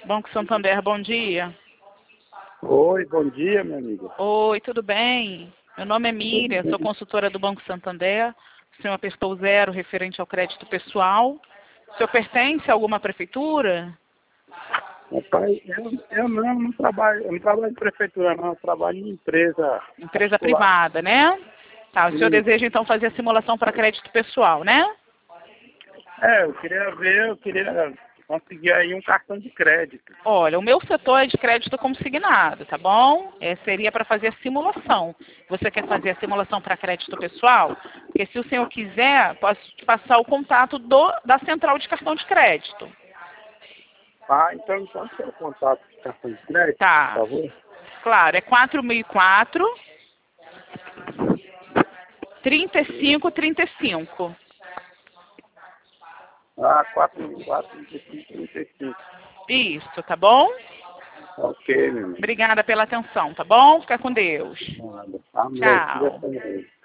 Banco Santander, bom dia. Oi, bom dia, minha amiga. Oi, tudo bem? Meu nome é Miriam, sou consultora do Banco Santander. O senhor apertou o 0 referente ao crédito pessoal. O senhor pertence a alguma prefeitura? Rapaz, eu não trabalho, eu não trabalho em prefeitura, não, eu trabalho em empresa Empresa particular. privada, né? Tá, o senhor Isso. deseja então fazer a simulação para crédito pessoal, né? Eu queria conseguir aí um cartão de crédito. Olha, o meu setor é de crédito consignado, tá bom? Seria para fazer a simulação. Você quer fazer a simulação para crédito pessoal? Porque se o senhor quiser, posso te passar o contato da central de cartão de crédito. Ah, então qual é o contato de cartão de crédito, por Tá, favor? claro, é 4004 3535. Ah, 4.435. Isso, tá bom? Ok, meu amigo. Obrigada pela atenção, tá bom? Fica com Deus. Nada. Amém. Fica Tchau. com Deus.